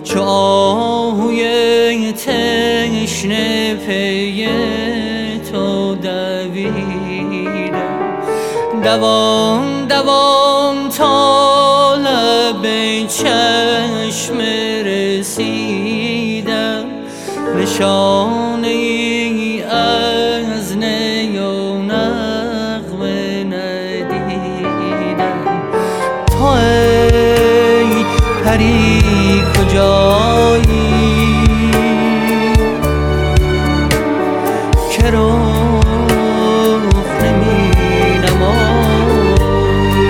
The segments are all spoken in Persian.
چو آهوی تشنه پی تو دویدم، دوان دوان تا لب چشم رسیدم، نشانه ای از نی و نغمه ندیدم. تو ای پری کجایی که رخ نمی نمایی،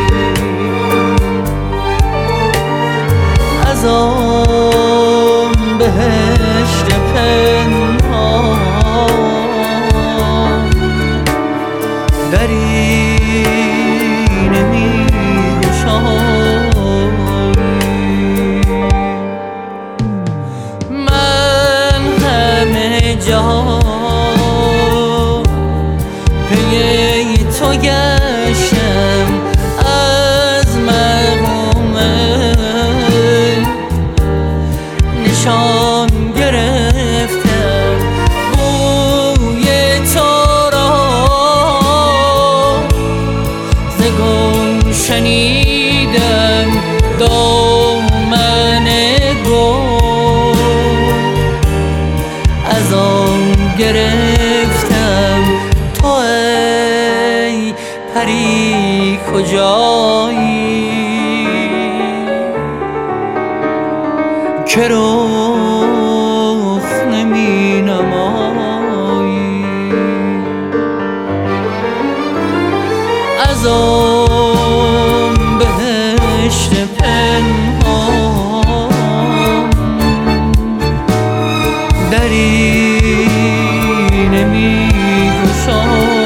از آن بهشت پنهان دری نمی گشایی. من همه جا پی تو گشتم، از مرغوم نشان گرفتم، بوی تو را ز گل شنیدم، دامن گل از آن گرفتم. تو ای پری کجایی که رخ نمی نمایی، از آن بهشت پنهان دری نمی گشایی.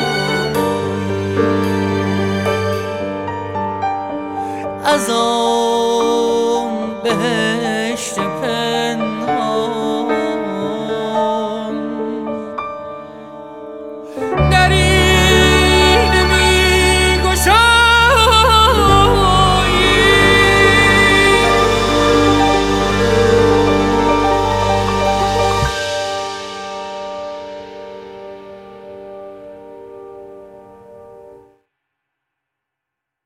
از آن